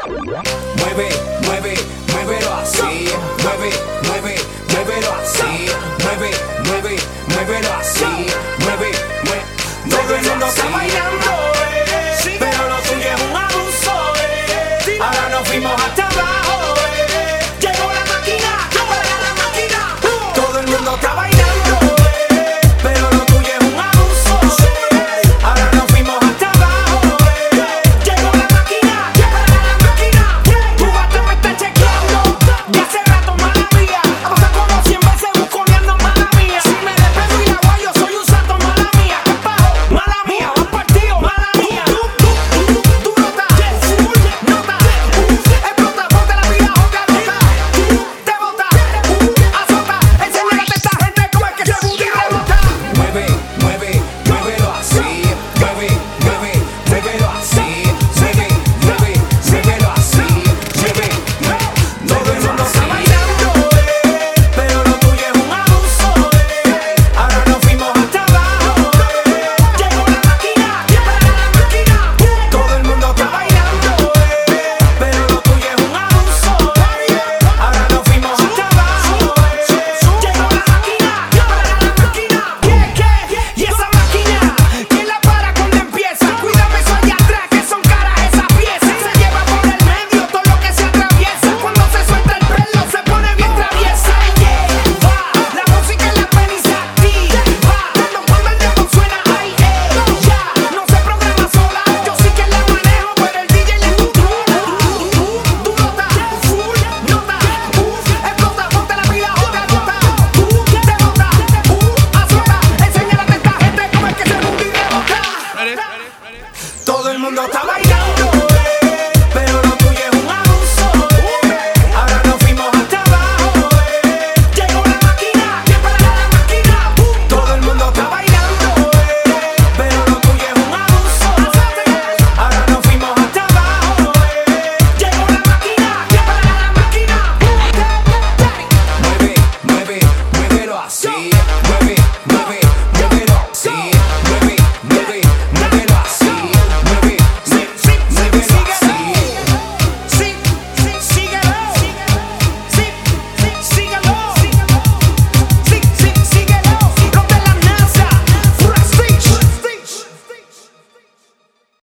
Mueve, mueve, muévelo así. Mueve, mueve, muévelo así. Mueve, mueve, muévelo así. Mueve, mueve. Todo el mundo está bailando, pero lo tuyo es un abuso, Ahora nos fuimos hasta abajo, Llegó la máquina, para la máquina. Todo el mundo está bailando, pero lo tuyo es un abuso, Ahora nos fuimos hasta abajo, Llegó la máquina, para la máquina. Tu gato me está chequeando, ya hace rato, mala mía. Pasa como 100 veces busconeando, mala mía. Si me despego y la voy, yo soy un santo, mala mía. ¿Qué pajo? Mala mía, vas partido, mala mía. Tú nota, nota, explota, ponte la vida, otra nota. Te bota, azota, enséñale a esta gente cómo es que se budi rebota. Mueve, mueve, muévelo así. Mueve, mueve, muévelo así. Mueve, mueve, muévelo así. Mueve, mueve. Todo el mundo está bailando, pero lo tuyo es un abuso, Ahora nos fuimos hasta abajo, Llegó la máquina, para la máquina. Todo el mundo está bailando, pero lo tuyo es un abuso, Ahora nos fuimos hasta abajo, Llegó la máquina, para la máquina. Y esa máquina, ¿quién la para cuando empieza? Cuídame eso allá atrás, que son caras esas piezas. Se lleva por el medio todo lo que se atraviesa. Cuando se suelta el pelo se pone bien traviesa. Va, la música en la peli se activa. Cuando el dembow suena, ay, ya. No se programa sola, yo sí que la manejo, pero el DJ le controla. Tú nota, nota, explota, ponte la vida, otra nota. Te bota, azota, enséñale a esta gente cómo es que se budi rebota. Todo el mundo está bailando, pero